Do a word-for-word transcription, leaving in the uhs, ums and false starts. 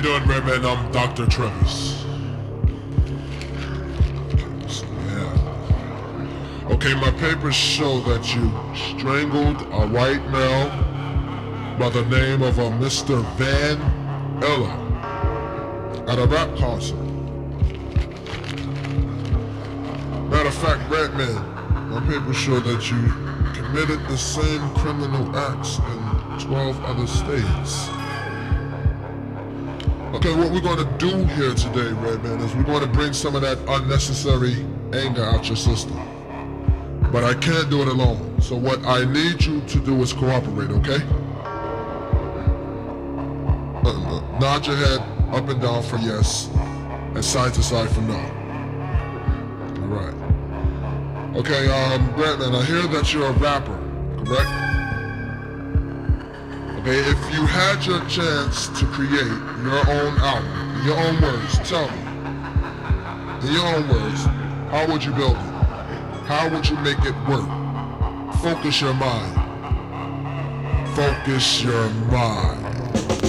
doing, Redman? I'm Doctor Travis. So, yeah. Okay, my papers show that you strangled a white male by the name of a Mister Van Ella at a rap concert. Matter of fact, Redman, my papers show that you committed the same criminal acts in twelve other states. Okay, what we're going to do here today, Redman, is we're going to bring some of that unnecessary anger out your system. But I can't do it alone. So what I need you to do is cooperate, okay? Uh, nod your head up and down for yes, and side to side for no. All right. Okay, um, Redman, I hear that you're a rapper, correct? Okay, if you had your chance to create your own album, in your own words, tell me, in your own words, how would you build it? How would you make it work? Focus your mind. Focus your mind.